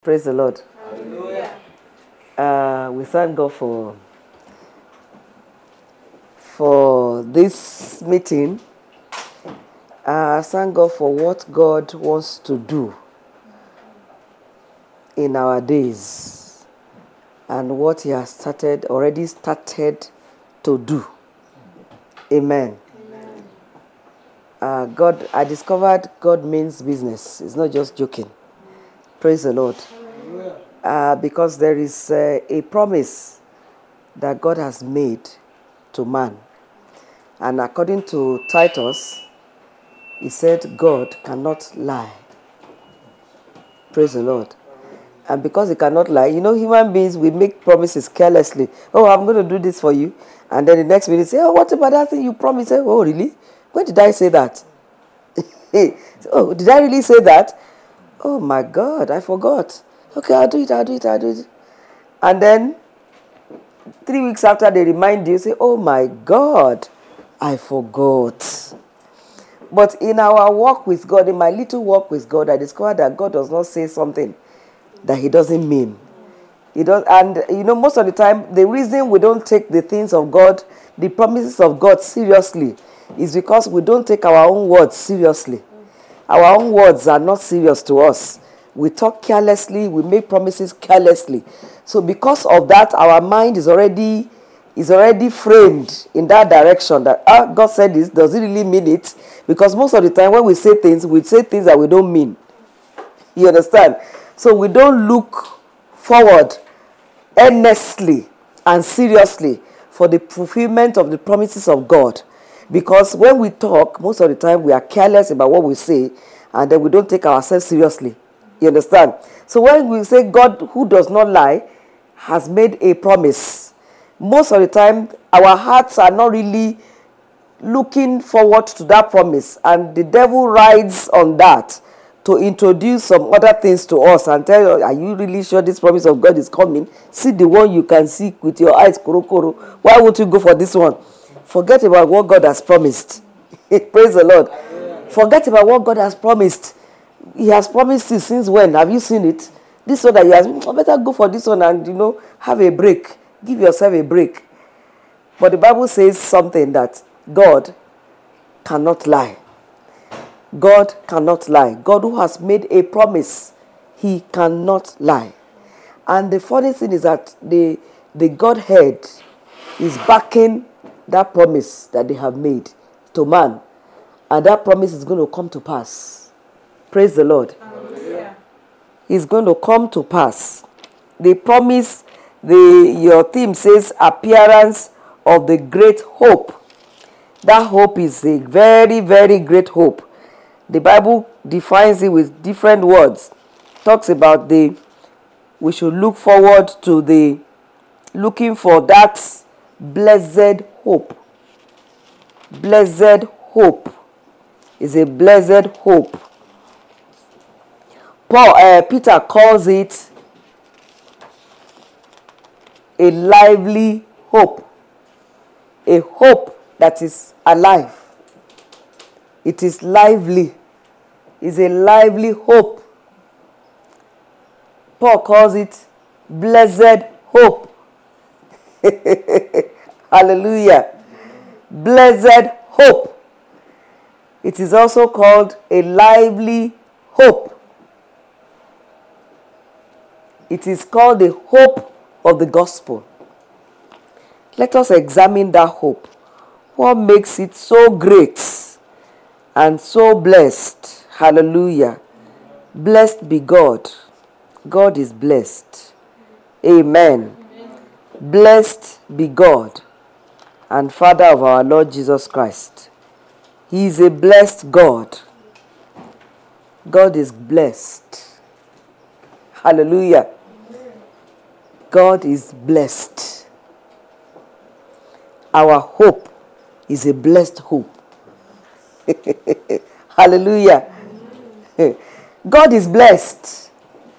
Praise the Lord. Hallelujah. We thank God for this meeting. Thank God for what God wants to do in our days and what He has already started to do. Amen. I discovered God means business. It's not just joking. Praise the Lord. Because there is a promise that God has made to man. And according to Titus, he said God cannot lie. Praise the Lord. And because he cannot lie, human beings, we make promises carelessly. Oh, I'm going to do this for you. And then the next minute say, oh, what about that thing you promised? Oh, really? When did I say that? Oh, did I really say that? Oh my God, I forgot. Okay, I'll do it. And then 3 weeks after they remind you, say, oh my God, I forgot. But in our walk with God, in my little walk with God, I discovered that God does not say something that He doesn't mean. He does, and most of the time, the reason we don't take the things of God, the promises of God seriously, is because we don't take our own words seriously. Our own words are not serious to us. We talk carelessly, we make promises carelessly. So because of that, our mind is already framed in that direction that God said this, does He really mean it? Because most of the time when we say things that we don't mean. You understand? So we don't look forward earnestly and seriously for the fulfillment of the promises of God. Because when we talk, most of the time we are careless about what we say, and then we don't take ourselves seriously. You understand? So when we say God, who does not lie, has made a promise, most of the time our hearts are not really looking forward to that promise, and the devil rides on that to introduce some other things to us and tell us, are you really sure this promise of God is coming? See the one you can see with your eyes, koro. Why won't you go for this one? Forget about what God has promised. Praise the Lord. Forget about what God has promised. He has promised it since when? Have you seen it? This one that you have, better go for this one and, have a break. Give yourself a break. But the Bible says something that God cannot lie. God cannot lie. God who has made a promise, He cannot lie. And the funny thing is that the Godhead is backing that promise that they have made to man. And that promise is going to come to pass. Praise the Lord. Hallelujah. It's going to come to pass. The promise, your theme says, appearance of the great hope. That hope is a very, very great hope. The Bible defines it with different words. Talks about we should look forward to looking for that blessed hope. Blessed hope is a blessed hope. Peter calls it a lively hope. A hope that is alive. It is lively. It's a lively hope. Paul calls it blessed hope. Hallelujah. Blessed hope. It is also called a lively hope. It is called the hope of the gospel. Let us examine that hope. What makes it so great and so blessed? Hallelujah. Blessed be God. God is blessed. Amen. Blessed be God and Father of our Lord Jesus Christ. He is a blessed God. God is blessed. Hallelujah. God is blessed. Our hope is a blessed hope. Hallelujah. God is blessed.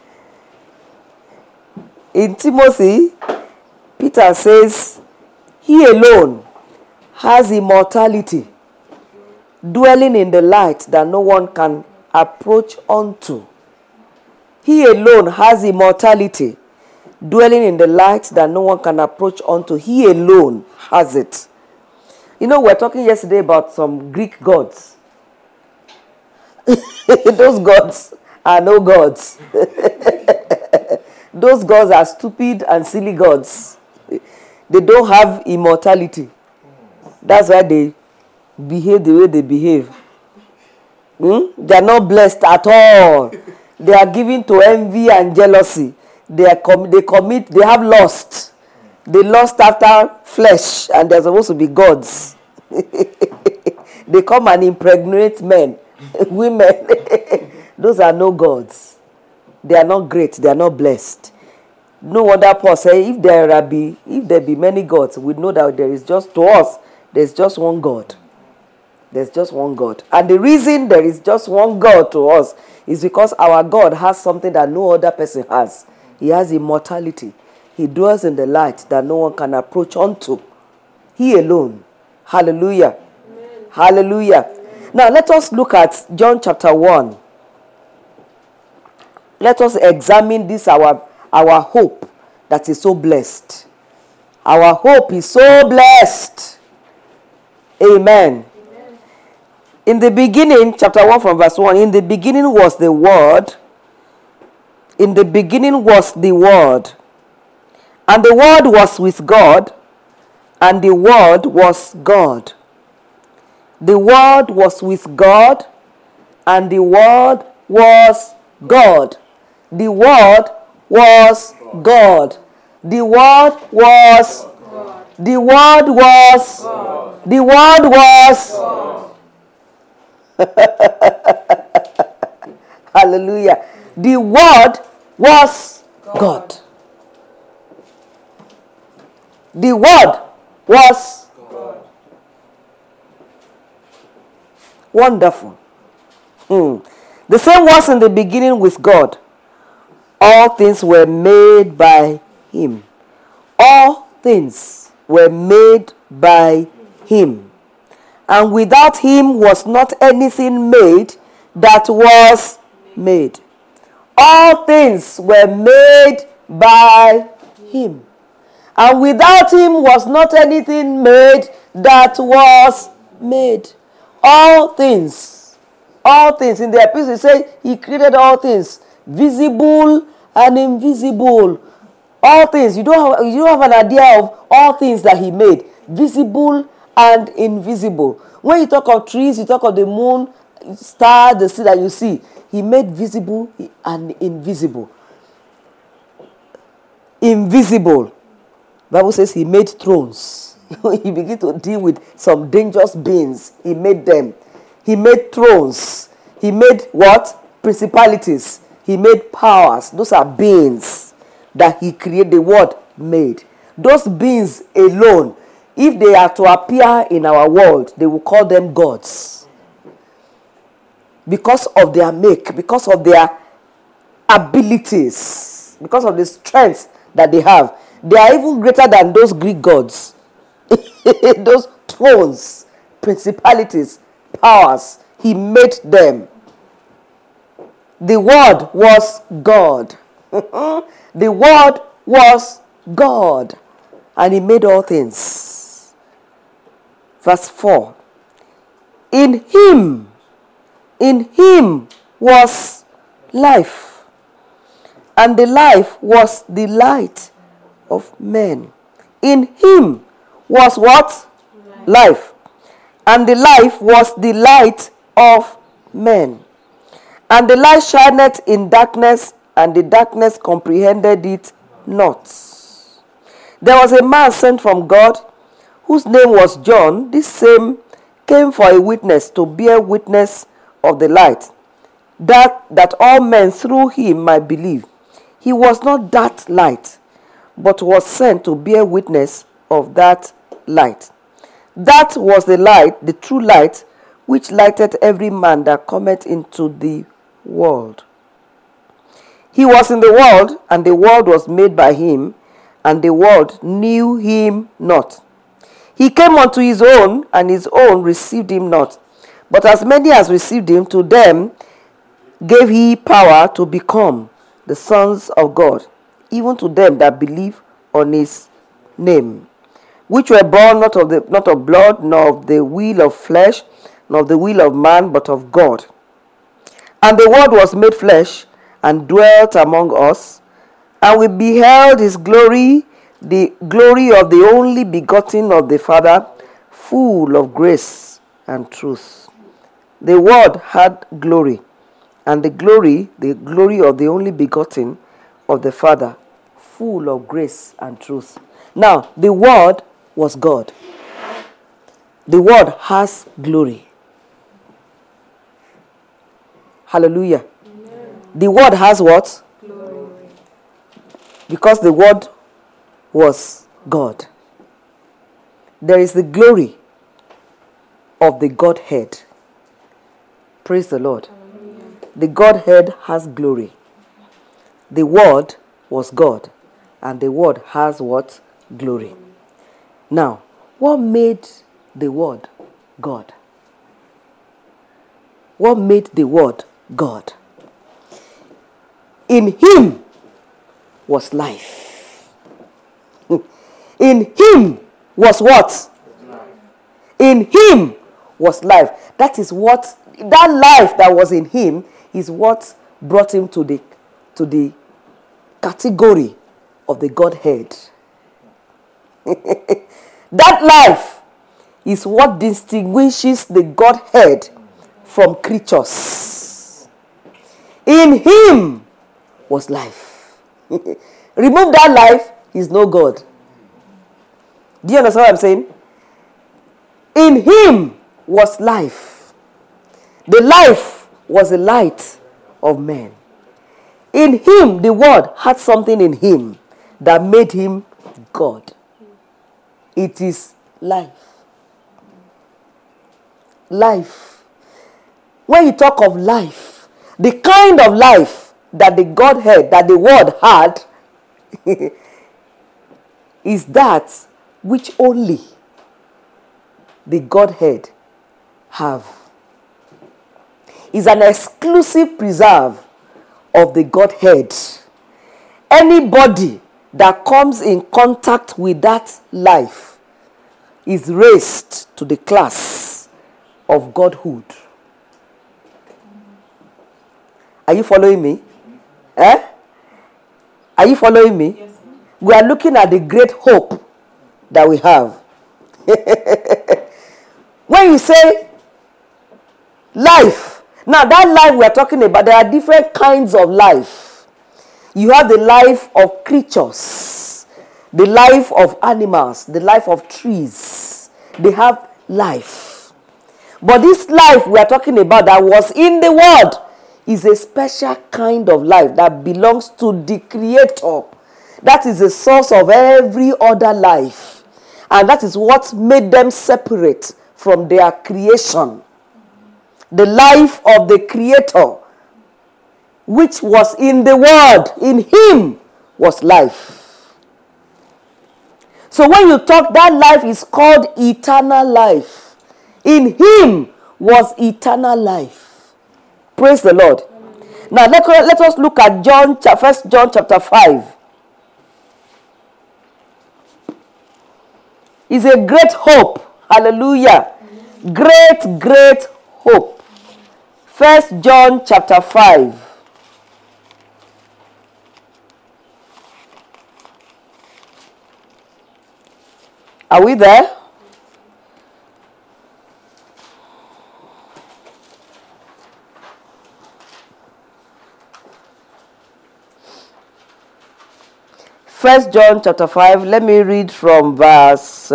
In Timothy, Peter says, He alone has immortality, dwelling in the light that no one can approach unto. He alone has immortality, dwelling in the light that no one can approach unto. He alone has it. You know, we were talking yesterday about some Greek gods. Those gods are no gods. Those gods are stupid and silly gods. They don't have immortality. That's why they behave the way they behave. They are not blessed at all. They are given to envy and jealousy. They have lust. They lust after flesh, and they're supposed to be gods. They come and impregnate men, women. Those are no gods. They are not great. They are not blessed. No wonder Paul said, if there be many gods, we know that there's just one God. There's just one God. And the reason there is just one God to us is because our God has something that no other person has. He has immortality. He dwells in the light that no one can approach unto. He alone. Hallelujah. Amen. Hallelujah. Amen. Now let us look at John chapter 1. Let us examine this, our hope that is so blessed. Our hope is so blessed. Amen. In the beginning, chapter 1 from verse 1, in the beginning was the Word. In the beginning was the Word. And the Word was with God, and the Word was God. The Word was with God, and the Word was God. The Word was God. The Word was God. The Word was God. The Word was God. Hallelujah. The Word was God. The Word was God. Wonderful. The same was in the beginning with God. All things were made by Him. All things were made by Him. And without Him was not anything made that was made. All things were made by Him. And without Him was not anything made that was made. All things. All things. In the epistle, it says He created all things, visible and invisible. All things. You don't have an idea of all things that He made, visible and invisible. When you talk of trees, you talk of the moon, star, the sea that you see. He made visible and invisible. Invisible. The Bible says He made thrones. He began to deal with some dangerous beings. He made them. He made thrones. He made what? Principalities. He made powers. Those are beings that He created. The Word made. Those beings alone, if they are to appear in our world, they will call them gods. Because of their make, because of their abilities, because of the strength that they have. They are even greater than those Greek gods. Those thrones, principalities, powers, He made them. The Word was God. The Word was God. And He made all things. Verse 4. In Him was life. And the life was the light of men. In Him was what? Life. And the life was the light of men. And the light shineth in darkness, and the darkness comprehended it not. There was a man sent from God, whose name was John. This same came for a witness, to bear witness of the light, that all men through him might believe. He was not that light, but was sent to bear witness of that light. That was the light, the true light, which lighteth every man that cometh into the world. He was in the world, and the world was made by him, and the world knew him not. He came unto his own, and his own received him not. But as many as received him, to them gave he power to become the sons of God, even to them that believe on his name, which were born not of blood, nor of the will of flesh, nor of the will of man, but of God. And the Word was made flesh, and dwelt among us, and we beheld his glory, the glory of the only begotten of the Father, full of grace and truth. The Word had glory, and the glory of the only begotten of the Father, full of grace and truth. Now, the Word was God. The Word has glory. Hallelujah. Amen. The Word has what? Glory. Because the Word was God. There is the glory of the Godhead. Praise the Lord. Amen. The Godhead has glory. The Word was God, and the Word has what? Glory. Now, what made the Word God? What made the Word God? In him was life. In him was what? In him was life. That is what, that life that was in him is what brought him to the category of the Godhead. That life is what distinguishes the Godhead from creatures. In him was life. Remove that life, he's no God. Do you understand what I'm saying? In him was life. The life was the light of men. In him, the Word had something in him that made him God. It is life. Life. When you talk of life, the kind of life that the Godhead, that the Word had, is that which only the Godhead have. Is an exclusive preserve of the Godhead. Anybody that comes in contact with that life is raised to the class of Godhood. Are you following me? Eh? Are you following me? Yes. We are looking at the great hope that we have. When you say life, now that life we are talking about, there are different kinds of life. You have the life of creatures, the life of animals, the life of trees. They have life. But this life we are talking about that was in the world is a special kind of life that belongs to the Creator. That is the source of every other life. And that is what made them separate from their creation. The life of the Creator, which was in the Word, in him was life. So when you talk, that life is called eternal life. In him was eternal life. Praise the Lord. Now let us look at 1 John chapter 5. It's a great hope. Hallelujah. Great, great hope. 1 John chapter 5. Are we there? First John chapter 5, let me read from verse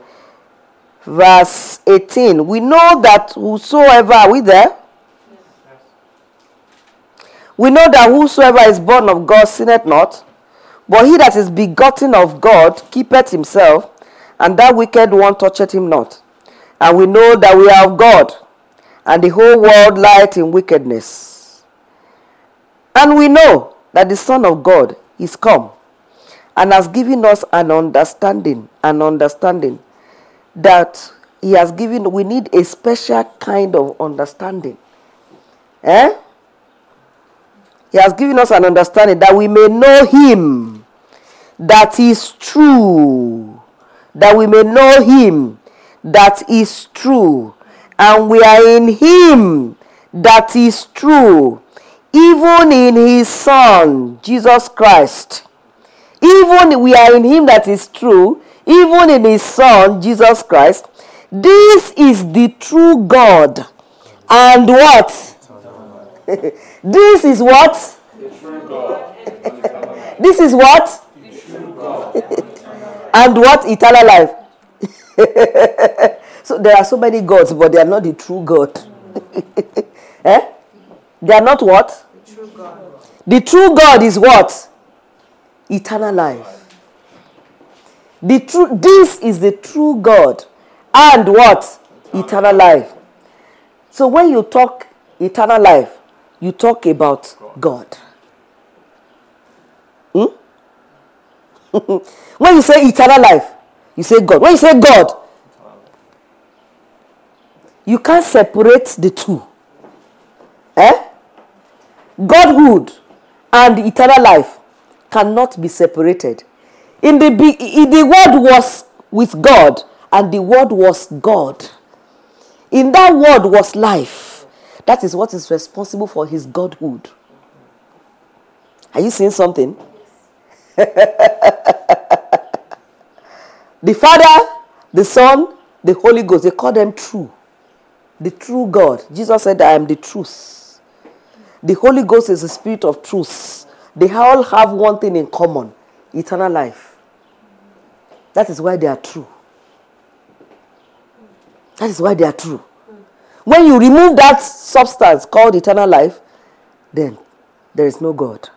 18. We know that whosoever, are we there? Yes. We know that whosoever is born of God sinneth not, but he that is begotten of God keepeth himself, and that wicked one toucheth him not. And we know that we are of God, and the whole world lieth in wickedness. And we know that the Son of God is come, and has given us an understanding that he has given. We need a special kind of understanding. He has given us an understanding that we may know him that is true. That we may know him that is true. And we are in him that is true, even in his Son, Jesus Christ. Even we are in him that is true, even in his Son, Jesus Christ. This is the true God. And what? This is what? The true God. This is what? The true God. And what? Eternal life. So there are so many gods, but they are not the true God. Eh? They are not what? The true God. The true God is what? Eternal life. This is the true God. And what? Eternal life. So when you talk eternal life, you talk about God. When you say eternal life, you say God. When you say God, you can't separate the two. Godhood and eternal life cannot be separated. The word was with God, and the word was God. In that word was life. That is what is responsible for his godhood. Are you seeing something? The Father, the Son, the Holy Ghost, they call them true. The true God. Jesus said, I am the truth. The Holy Ghost is the spirit of truth. They all have one thing in common: eternal life. That is why they are true. That is why they are true. When you remove that substance called eternal life, then there is no God.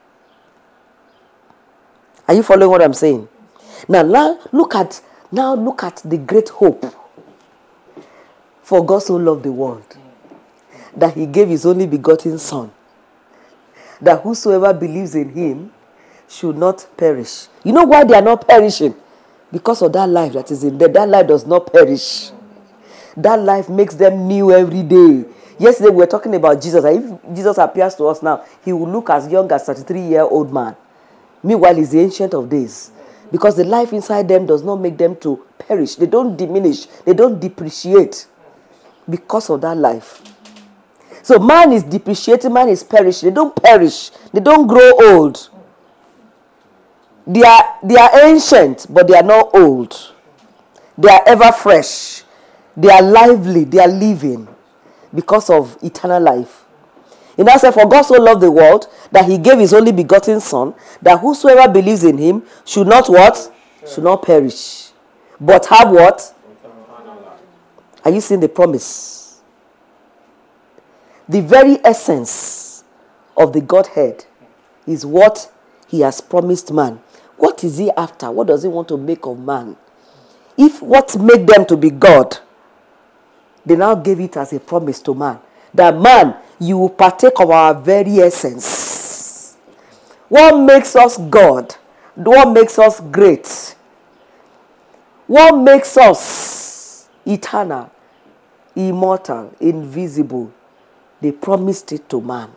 Are you following what I'm saying? Now look at the great hope. For God so loved the world that he gave his only begotten Son, that whosoever believes in him should not perish. You know why they are not perishing? Because of that life that is in them. That life does not perish. That life makes them new every day. Yesterday we were talking about Jesus. If Jesus appears to us now, he will look as young as 33-year-old man. Meanwhile, he's the Ancient of Days. Because the life inside them does not make them to perish. They don't diminish. They don't depreciate because of that life. So man is depreciating, man is perishing. They don't perish. They don't grow old. They are ancient, but they are not old. They are ever fresh. They are lively. They are living because of eternal life. In that sense, for God so loved the world that he gave his only begotten Son, that whosoever believes in him should not what? Should not perish, but have what? Are you seeing the promise? The very essence of the Godhead is what he has promised man. What is he after? What does he want to make of man? If what made them to be God, they now gave it as a promise to man. That man, you will partake of our very essence. What makes us God? What makes us great? What makes us eternal, immortal, invisible? They promised it to man.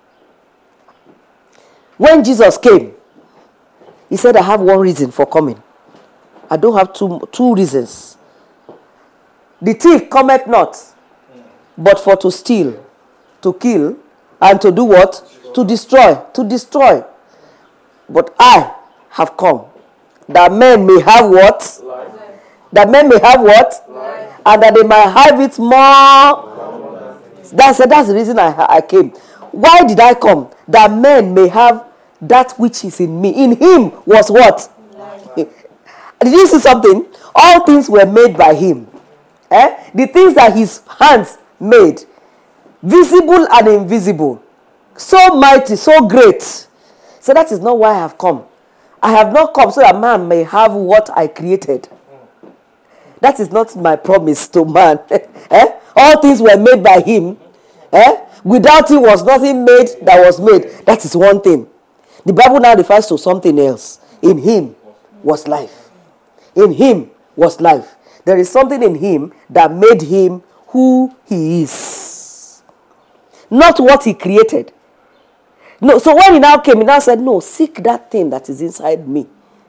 When Jesus came, he said, I have one reason for coming. I don't have two reasons. The thief cometh not, but for to steal, to kill, and to do what? To destroy. To destroy. But I have come, that men may have what? Life. That men may have what? Life. And that they might have it more. That's the reason I came. Why did I come? That men may have that which is in me. In him was what? Did you see something? All things were made by him. The things that his hands made, visible and invisible, so mighty, so great. So that is not why I have come. I have not come so that man may have what I created. That is not my promise to man. All things were made by him. Without him was nothing made that was made. That is one thing. The Bible now refers to something else. In him was life. In him was life. There is something in him that made him who he is. Not what he created. No, so when he now came, he now said, no, seek that thing that is inside me.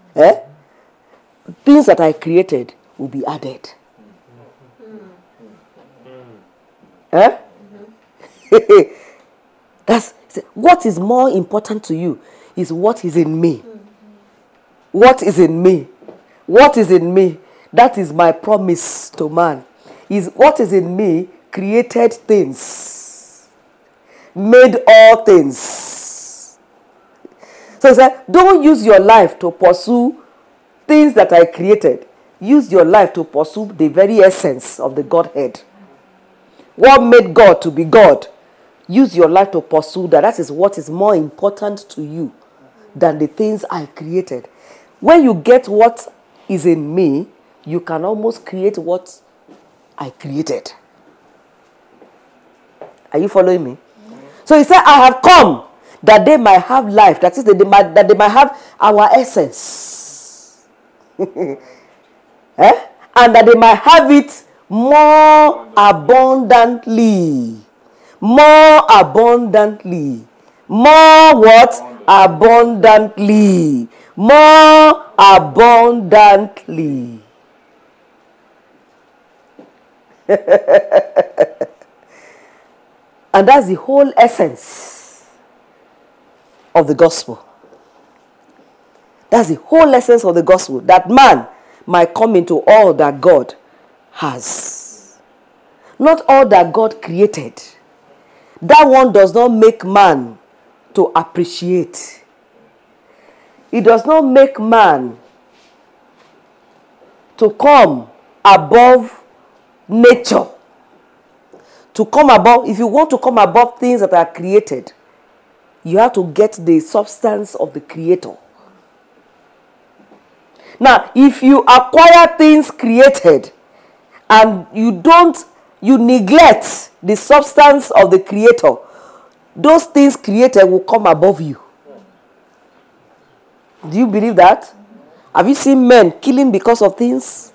Things that I created will be added. That's what is more important to you is what is in me. What is in me? What is in me? That is my promise to man. Is what is in me created things, made all things. So he said, don't use your life to pursue things that I created. Use your life to pursue the very essence of the Godhead. What made God to be God? Use your life to pursue that. That is what is more important to you than the things I created. When you get what is in me, you can almost create what I created. Are you following me? So he said, I have come that they might have life. That is, that they might have our essence. And that they might have it more abundantly. More abundantly. More what? Abundantly. More abundantly. And that's the whole essence of the gospel. That's the whole essence of the gospel. That man might come into all that God has. Not all that God created. That one does not make man to appreciate. It does not make man to come above nature. To come above, if you want to come above things that are created, you have to get the substance of the creator. Now, if you acquire things created and you neglect the substance of the creator, those things created will come above you. Do you believe that? Have you seen men killing because of things?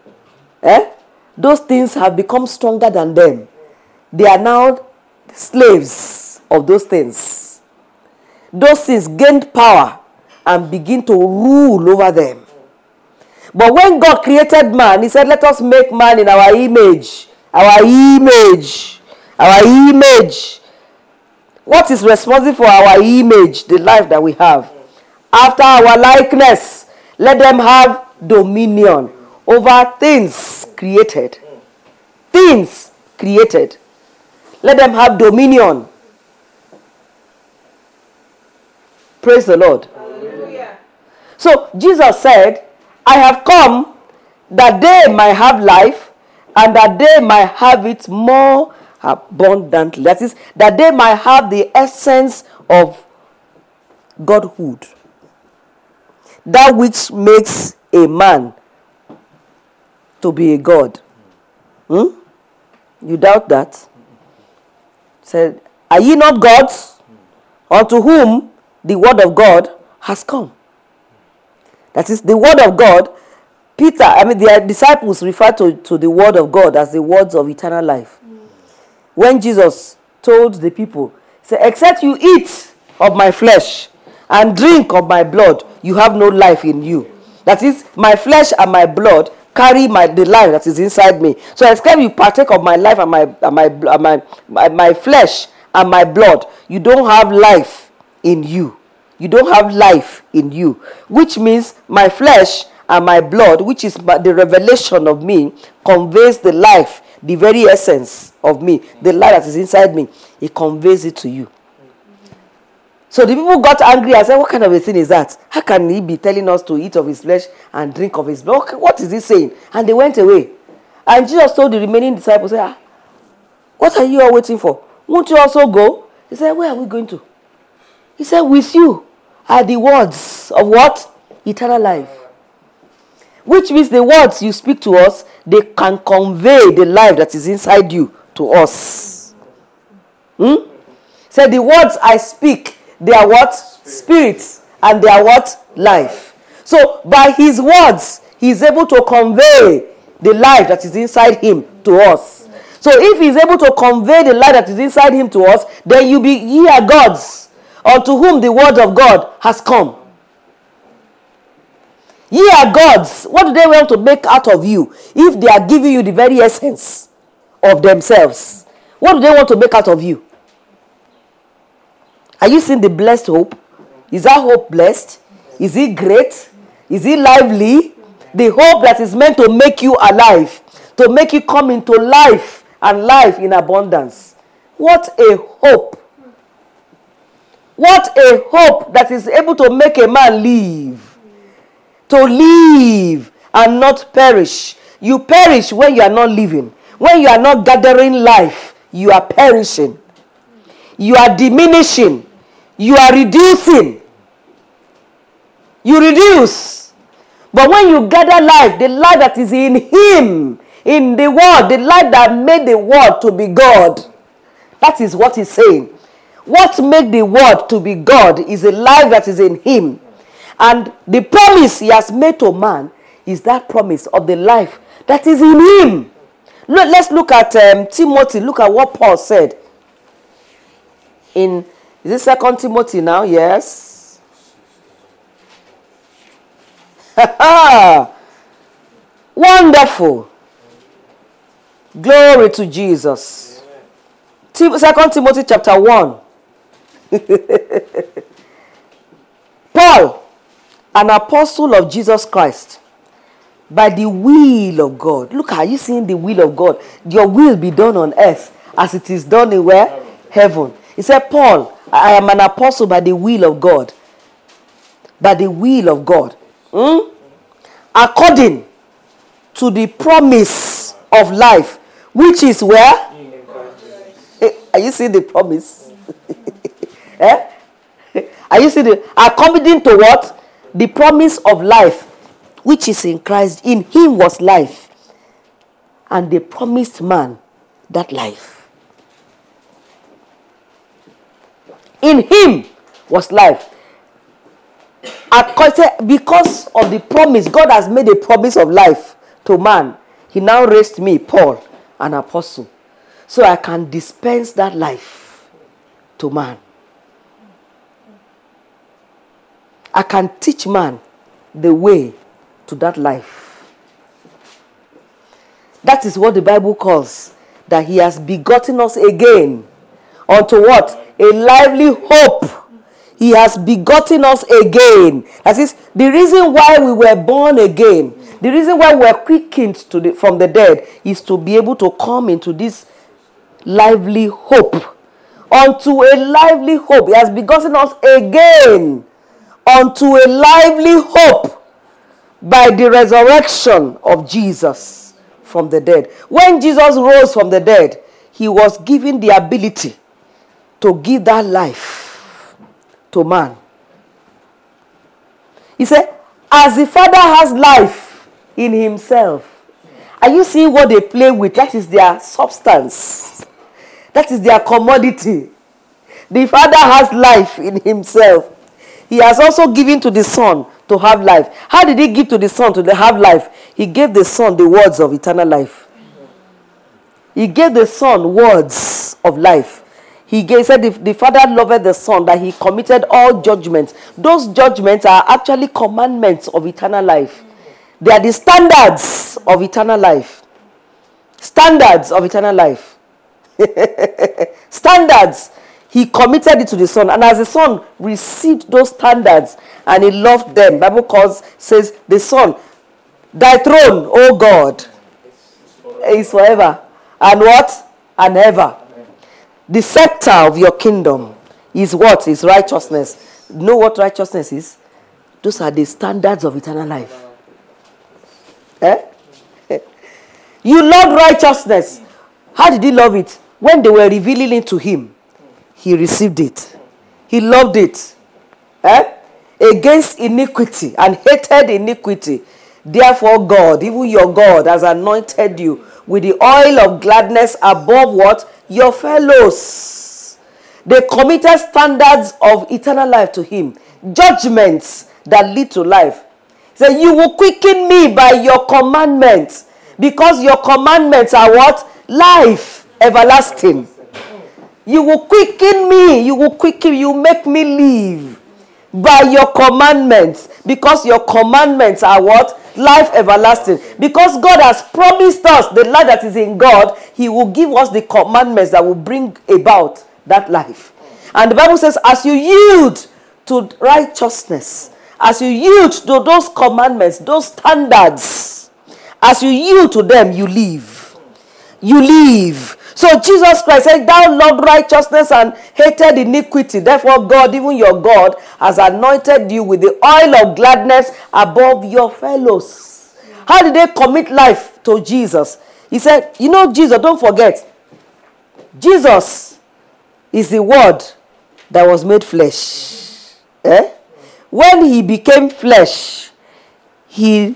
Those things have become stronger than them. They are now slaves of those things. Those things gained power and begin to rule over them. But when God created man, he said, let us make man in our image. Our image. Our image. What is responsible for our image? The life that we have. After our likeness, let them have dominion over things created. Things created. Let them have dominion. Praise the Lord. Hallelujah. So Jesus said, I have come that they might have life and that they might have it more abundantly. That is, that they might have the essence of Godhood. That which makes a man to be a God. You doubt that? Said, are ye not gods unto whom the word of God has come? That is, the word of God. Their disciples refer to the word of God as the words of eternal life. When Jesus told the people, he said, except you eat of my flesh and drink of my blood, you have no life in you. That is, my flesh and my blood carry the life that is inside me. So except you partake of my life and my flesh and my blood, you don't have life in you. You don't have life in you. Which means my flesh and my blood, which is the revelation of me, conveys the life, the very essence of me, the life that is inside me. It conveys it to you. So the people got angry and said, what kind of a thing is that? How can he be telling us to eat of his flesh and drink of his blood? What is he saying? And they went away. And Jesus told the remaining disciples, what are you all waiting for? Won't you also go? He said, where are we going to? He said, with you are the words of what? Eternal life. Which means the words you speak to us, they can convey the life that is inside you to us. Say, the words I speak, they are what? Spirits. And they are what? Life. So by his words, he is able to convey the life that is inside him to us. So if he is able to convey the life that is inside him to us, then ye are gods unto whom the word of God has come. Ye are gods. What do they want to make out of you if they are giving you the very essence of themselves? What do they want to make out of you? Are you seeing the blessed hope? Is that hope blessed? Is it great? Is it lively? The hope that is meant to make you alive, to make you come into life and life in abundance. What a hope. What a hope that is able to make a man live. To live and not perish. You perish when you are not living. When you are not gathering life, you are perishing. You are diminishing. You are reducing. You reduce. But when you gather life, the life that is in him, in the word, the life that made the word to be God. That is what he's saying. What made the word to be God is a life that is in him. And the promise he has made to man is that promise of the life that is in him. Let's look at Timothy. Look at what Paul said. Is it 2 Timothy now? Yes. Wonderful. Glory to Jesus. 2 Timothy chapter 1. Paul, an apostle of Jesus Christ, by the will of God. Look, are you seeing the will of God? Your will be done on earth as it is done in where? Heaven. He said, Paul, I am an apostle by the will of God. By the will of God. According to the promise of life, which is where? Are you seeing the promise? Eh? Are you seeing according to what? The promise of life, which is in Christ. In him was life. And they promised man that life. In him was life. Because of the promise, God has made a promise of life to man. He now raised me, Paul, an apostle, so I can dispense that life to man. I can teach man the way to that life. That is what the Bible calls that he has begotten us again unto what? A lively hope. He has begotten us again. That is the reason why we were born again. The reason why we were quickened from the dead is to be able to come into this lively hope. Unto a lively hope. He has begotten us again unto a lively hope by the resurrection of Jesus from the dead. When Jesus rose from the dead, he was given the ability to give that life to man. He said, as the Father has life in himself. Are you seeing what they play with? That is their substance. That is their commodity. The Father has life in himself. He has also given to the Son to have life. How did he give to the Son to have life? He gave the Son the words of eternal life. He gave the Son words of life. He said the Father loved the Son, that he committed all judgments. Those judgments are actually commandments of eternal life. They are the standards of eternal life. Standards of eternal life. Standards. He committed it to the Son. And as the Son received those standards and he loved them, Bible says, the Son, thy throne, O God, is forever. And what? And ever. The scepter of your kingdom is what? Is righteousness. You know what righteousness is? Those are the standards of eternal life. You love righteousness. How did he love it? When they were revealing it to him, he received it. He loved it. Against iniquity and hated iniquity. Therefore God, even your God, has anointed you with the oil of gladness above what? Your fellows. They committed standards of eternal life to him. Judgments that lead to life. He said, you will quicken me by your commandments. Because your commandments are what? Life everlasting. You will quicken me. You make me live by your commandments. Because your commandments are what? Life everlasting. Because God has promised us the life that is in God, he will give us the commandments that will bring about that life. And the Bible says, as you yield to righteousness, as you yield to those commandments, those standards, as you yield to them, you live. You live. So Jesus Christ said, thou loved righteousness and hated iniquity. Therefore God, even your God, has anointed you with the oil of gladness above your fellows. How did they commit life to Jesus? He said, you know Jesus, don't forget, Jesus is the word that was made flesh. When he became flesh, he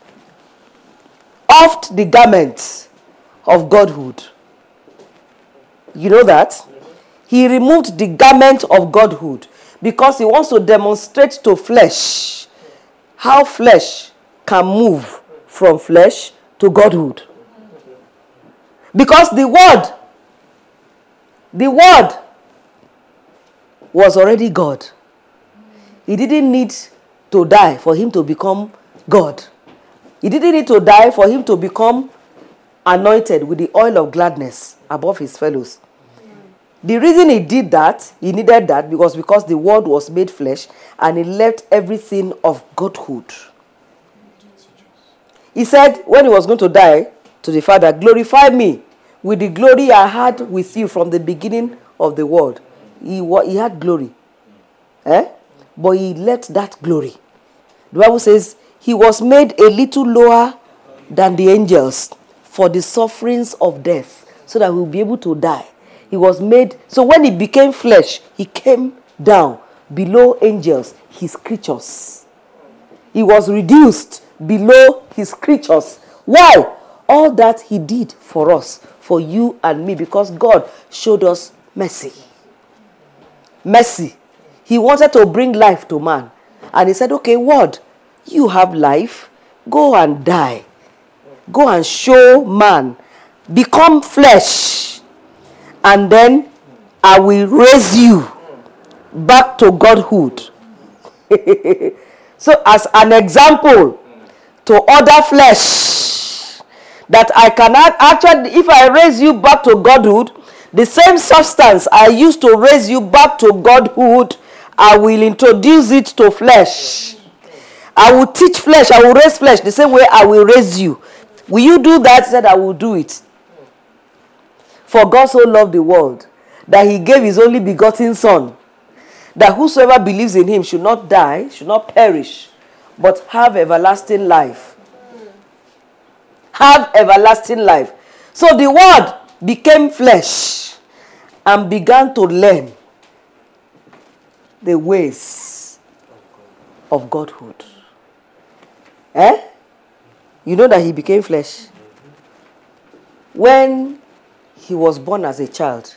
offed the garment of godhood. You know that? He removed the garment of godhood because he wants to demonstrate to flesh how flesh can move from flesh to godhood. Because the word was already God. He didn't need to die for him to become God. He didn't need to die for him to become anointed with the oil of gladness above his fellows. The reason he did that, he needed that, because the word was made flesh and he left everything of godhood. He said when he was going to die to the Father, glorify me with the glory I had with you from the beginning of the world. He had glory. But he left that glory. The Bible says he was made a little lower than the angels for the sufferings of death, so that he will be able to die. He was made, so when he became flesh, he came down below angels, his creatures. He was reduced below his creatures. Why? All that he did for us, for you and me, because God showed us mercy. Mercy. He wanted to bring life to man. And he said, okay, word, you have life. Go and die. Go and show man. Become flesh. And then I will raise you back to godhood. So as an example to other flesh, that I cannot actually, if I raise you back to godhood, the same substance I used to raise you back to godhood, I will introduce it to flesh. I will teach flesh, I will raise flesh the same way I will raise you. Will you do that? He said, I will do it. For God so loved the world that he gave his only begotten Son, that whosoever believes in him should not die, should not perish, but have everlasting life. Have everlasting life. So the word became flesh and began to learn the ways of godhood. You know that he became flesh when he was born as a child.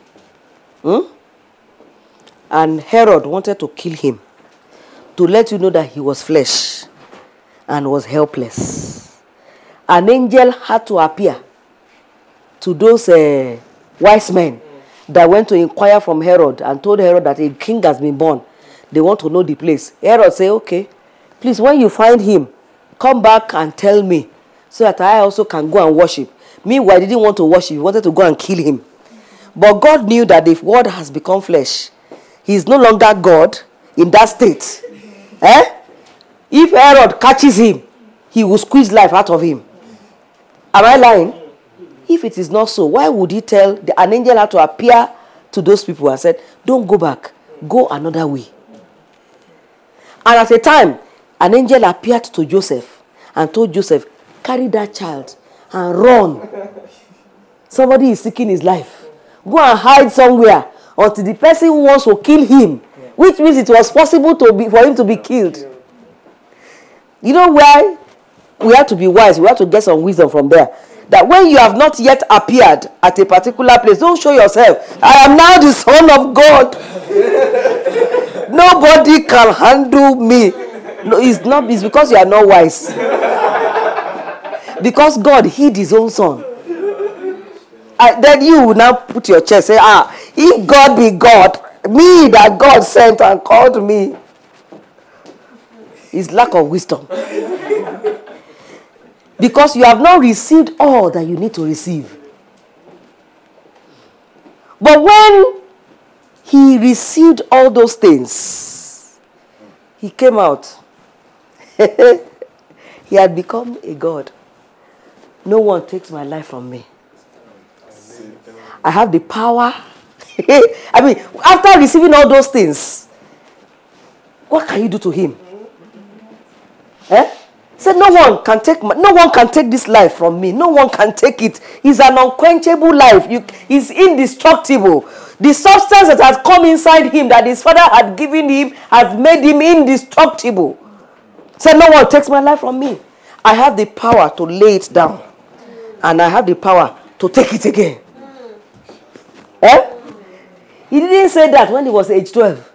And Herod wanted to kill him, to let you know that he was flesh and was helpless. An angel had to appear to those wise men that went to inquire from Herod and told Herod that a king has been born. They want to know the place. Herod said, okay, please, when you find him, come back and tell me so that I also can go and worship. Meanwhile, he didn't want to worship. He wanted to go and kill him. But God knew that the word has become flesh. He is no longer God in that state. If Herod catches him, he will squeeze life out of him. Am I lying? If it is not so, why would he tell an angel had to appear to those people and said, don't go back, go another way. And at a time, an angel appeared to Joseph and told Joseph, carry that child and run. Somebody is seeking his life. Go and hide somewhere until the person who wants to kill him, which means it was possible for him to be killed. You know why? We have to be wise. We have to get some wisdom from there. That when you have not yet appeared at a particular place, don't show yourself. I am now the Son of God. Nobody can handle me. No, it's because you are not wise. Because God hid his own Son. Then you will now put your chest, say, If God be God, me that God sent and called me, is lack of wisdom. Because you have not received all that you need to receive. But when he received all those things, he came out. He had become a God. No one takes my life from me. I have the power. I mean, after receiving all those things, what can you do to him? Said no one can take this life from me. No one can take it. It's an unquenchable life. He's indestructible. The substance that has come inside him that his father had given him has made him indestructible. Said no one takes my life from me. I have the power to lay it down. And I have the power to take it again. He didn't say that when he was age 12.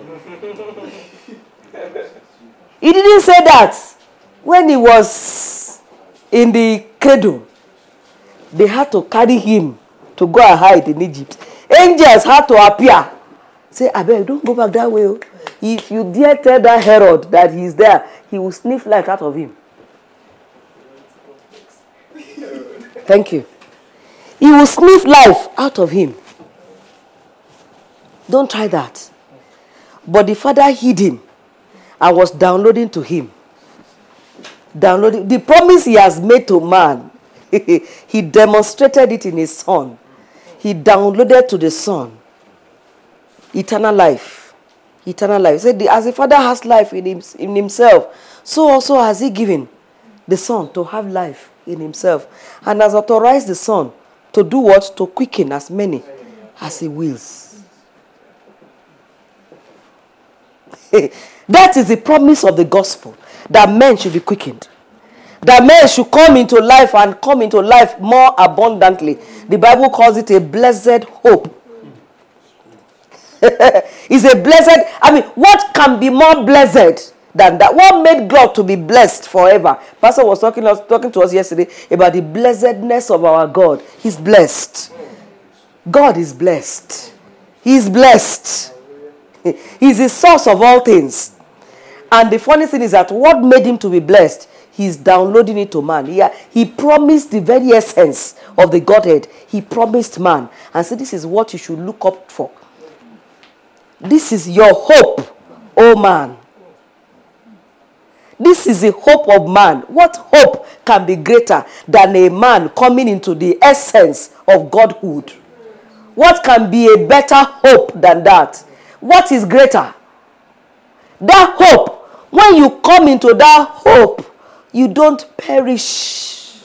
He didn't say that when he was in the cradle. They had to carry him to go and hide in Egypt. Angels had to appear. Say, I beg, don't go back that way. If you dare tell that Herod that he's there, he will sniff life out of him. Thank you. He will sniff life out of him. Don't try that. But the father hid him and was downloading to him. Downloading the promise he has made to man. He demonstrated it in his son. He downloaded to the son eternal life. Eternal life. He said, as the father has life in himself, so also has he given the son to have life in himself, and has authorized the son to do what? To quicken as many as he wills. That is the promise of the gospel, that men should be quickened, that men should come into life and come into life more abundantly. The Bible calls it a blessed hope. It's a blessed, what can be more blessed than that? What made God to be blessed forever? Pastor was talking to us yesterday about the blessedness of our God. He's blessed. God is blessed. He's blessed. He's the source of all things. And the funny thing is that what made him to be blessed, he's downloading it to man. He promised the very essence of the Godhead. He promised man and said, this is what you should look up for. This is your hope, oh man. This is the hope of man. What hope can be greater than a man coming into the essence of Godhood? What can be a better hope than that? What is greater? That hope. When you come into that hope, you don't perish.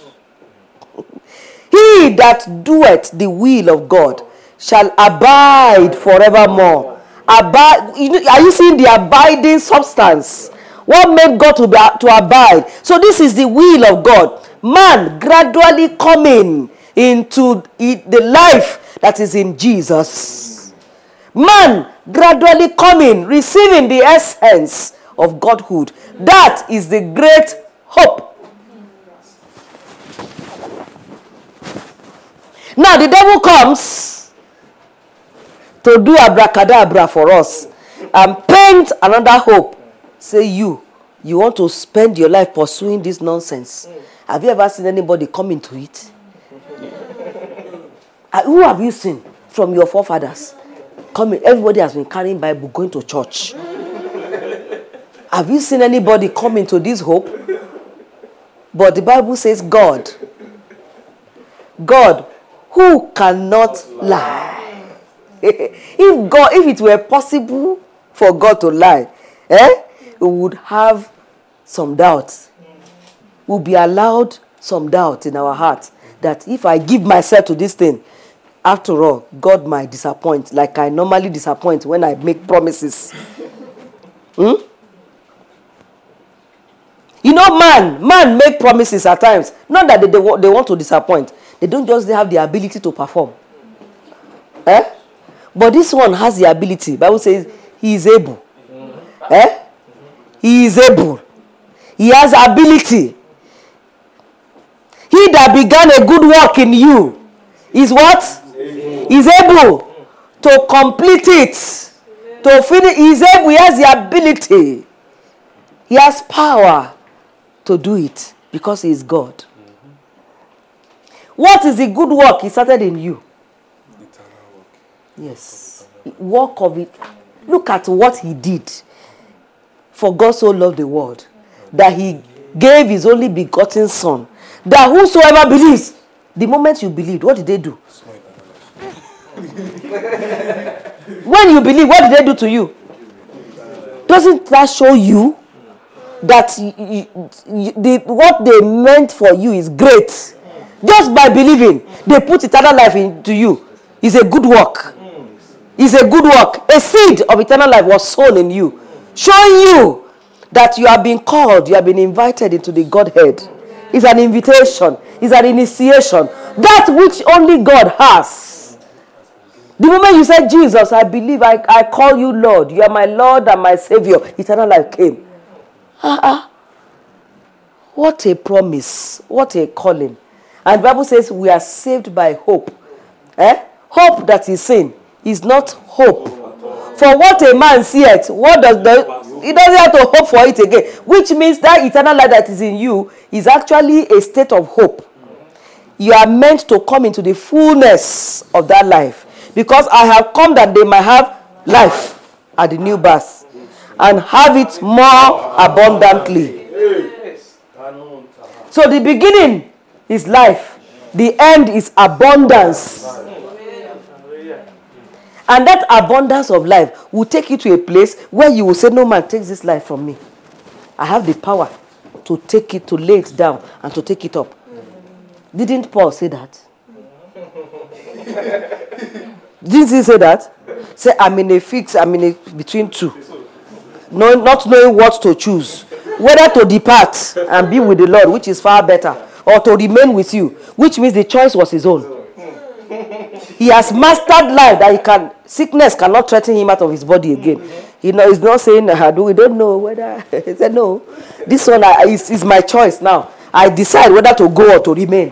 He that doeth the will of God shall abide forevermore. Abide. Are you seeing the abiding substance? What made God to abide? So this is the will of God. Man gradually coming into the life that is in Jesus. Man gradually coming, receiving the essence of Godhood. That is the great hope. Now the devil comes to do abracadabra for us and paint another hope. Say you want to spend your life pursuing this nonsense. Have you ever seen anybody come into it? Who have you seen from your forefathers? Everybody has been carrying Bible, going to church. Have you seen anybody come into this hope? But the Bible says God, who cannot lie. If it were possible for God to lie, we would have some doubt. We'll be allowed some doubt in our hearts that if I give myself to this thing, after all, God might disappoint, like I normally disappoint when I make promises. Man make promises at times. Not that they want to disappoint. They don't just have the ability to perform. But this one has the ability. The Bible says he is able. He is able. He has ability. He that began a good work in you is what? Is able to complete it, to finish. He said he has the ability. He has power to do it because he is God. What is the good work he started in you? Yes. Work of it. Look at what he did. For God so loved the world that he gave his only begotten son, that whosoever believes. The moment you believed, what did they do? When you believe, what did they do to you? Doesn't that show you that what they meant for you is great? Just by believing, they put eternal life into you. It's a good work. It's a good work. A seed of eternal life was sown in you, showing you that you have been called, you have been invited into the Godhead. It's an invitation. It's an initiation. That which only God has. The moment you said, Jesus, I believe, I call you Lord. You are my Lord and my Savior. Eternal life came. What a promise. What a calling. And the Bible says we are saved by hope. Hope that is seen is not hope. For what a man seeth, he doesn't have to hope for it again. Which means that eternal life that is in you is actually a state of hope. You are meant to come into the fullness of that life. Because I have come that they might have life at the new birth. And have it more abundantly. So the beginning is life. The end is abundance. And that abundance of life will take you to a place where you will say, no man takes this life from me. I have the power to take it, to lay it down, and to take it up. Didn't Paul say that? Didn't he say that? Say, I'm in a fix, between two. No, not knowing what to choose. Whether to depart and be with the Lord, which is far better, or to remain with you, which means the choice was his own. He has mastered life that sickness cannot threaten him out of his body again. He's not saying, we don't know whether. He said, no, this one is my choice now. I decide whether to go or to remain.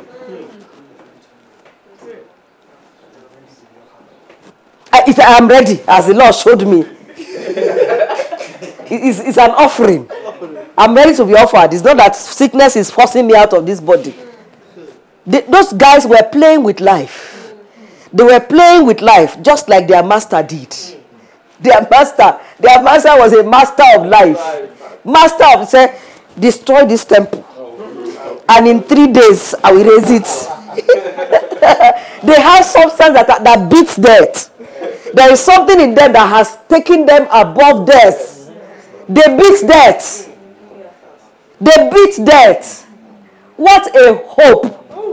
If I am ready, as the Lord showed me, it's an offering. I'm ready to be offered. It's not that sickness is forcing me out of this body. Those guys were playing with life. They were playing with life just like their master did. Their master was a master of life. Master of, say, destroy this temple. And in 3 days, I will raise it. They have substance that beats death. There is something in them that has taken them above death. They beat death. They beat death. What a hope.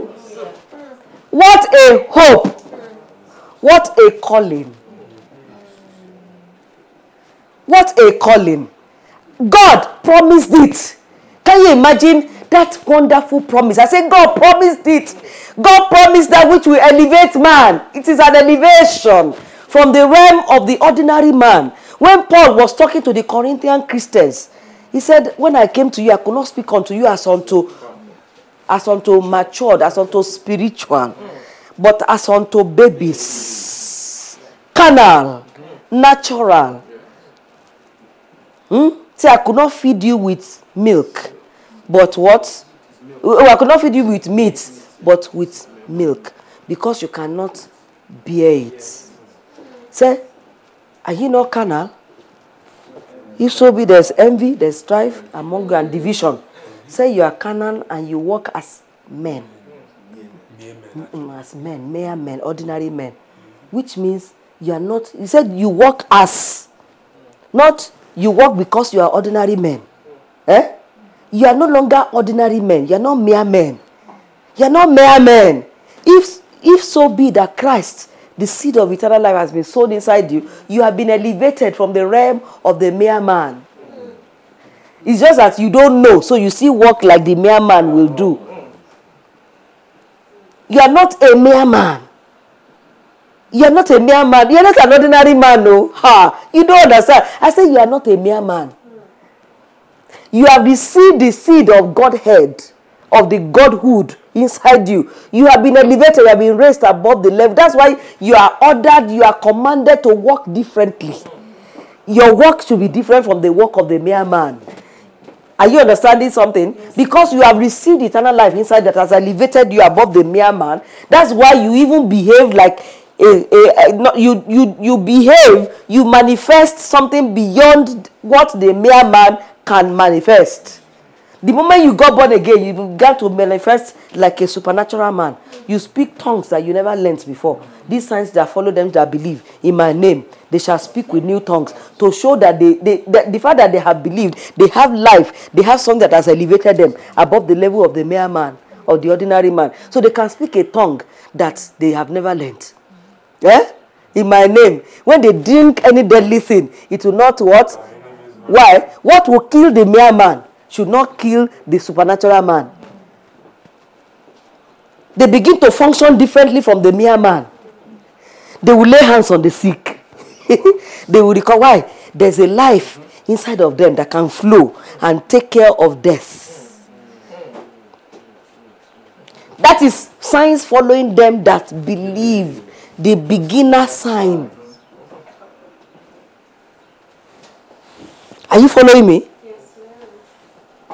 What a hope. What a calling. What a calling. God promised it. Can you imagine that wonderful promise? I say God promised it. God promised that which will elevate man. It is an elevation from the realm of the ordinary man. When Paul was talking to the Corinthian Christians, he said, when I came to you, I could not speak unto you as unto matured, as unto spiritual, but as unto babies. Carnal, natural. Say, I could not feed you with milk, but what? I could not feed you with meat, but with milk, because you cannot bear it. Say, are you not carnal? If so be there's envy, there's strife among you and division. Say you are carnal and you walk as men. As men, mere men, ordinary men. Which means you are not, he said you walk as, not you walk because you are ordinary men. You are no longer ordinary men. You are not mere men. You are not mere men. If so be that Christ, the seed of eternal life, has been sown inside you, you have been elevated from the realm of the mere man. It's just that you don't know, so you still walk like the mere man will do. You are not a mere man. You are not a mere man. You are not an ordinary man, no. You don't understand. I say you are not a mere man. You have received the seed of Godhead, of the Godhood inside you. You have been elevated, you have been raised above the level. That's why you are ordered, you are commanded to walk differently. Your work should be different from the work of the mere man. Are you understanding something? Yes. Because you have received eternal life inside that has elevated you above the mere man. That's why you even behave like you behave, you manifest something beyond what the mere man can manifest. The moment you got born again, you began to manifest like a supernatural man. You speak tongues that you never learnt before. These signs that follow them that believe in my name, they shall speak with new tongues, to show that the fact that they have believed, they have life, they have something that has elevated them above the level of the mere man or the ordinary man. So they can speak a tongue that they have never learnt. Yeah? In my name. When they drink any deadly thing, it will not what? Why? What will kill the mere man should not kill the supernatural man. They begin to function differently from the mere man. They will lay hands on the sick. They will recall why? There's a life inside of them that can flow and take care of death. That is signs following them that believe. The beginner sign. Are you following me? Yes, ma'am.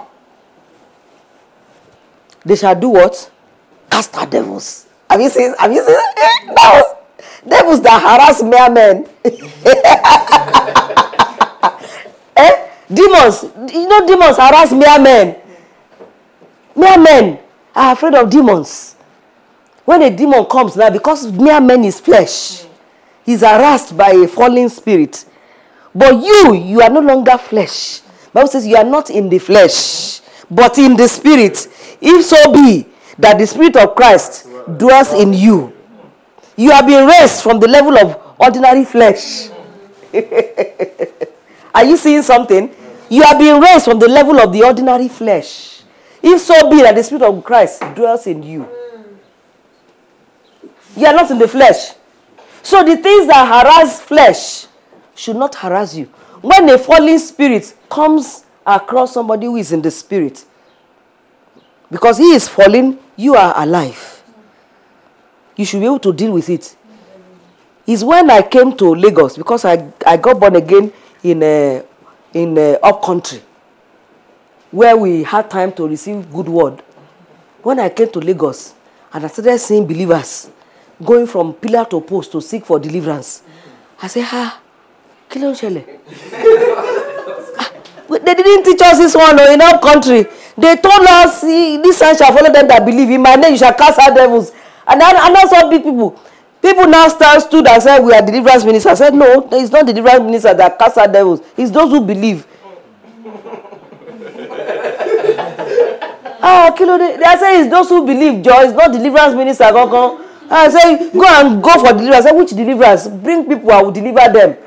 They shall do what? Cast out devils. Have you seen? That was devils that harass mere men. Demons. You know, demons harass mere men. Mere men are afraid of demons. When a demon comes now, because mere man is flesh, he's harassed by a fallen spirit. But you are no longer flesh. The Bible says you are not in the flesh, but in the spirit. If so be that the spirit of Christ dwells in you. You have been raised from the level of ordinary flesh. Are you seeing something? You have been raised from the level of the ordinary flesh. If so be that the spirit of Christ dwells in you. You are not in the flesh. So the things that harass flesh should not harass you. When a fallen spirit comes across somebody who is in the spirit, because he is fallen, you are alive. You should be able to deal with it. It's when I came to Lagos, because I got born again in up country, where we had time to receive good word. When I came to Lagos, and I started seeing believers going from pillar to post to seek for deliverance, I said, kí ló ń ṣẹlẹ̀? They didn't teach us this one in our country. They told us, this sign shall follow them that believe. In my name you shall cast out devils. And that's all big people. People now stood and said, we are deliverance ministers. I said, no, it's not the deliverance minister that cast out devils. It's those who believe. They say it's those who believe, Joe. It's not deliverance minister. I say, go for deliverance. I say, which deliverance? Bring people, I will deliver them.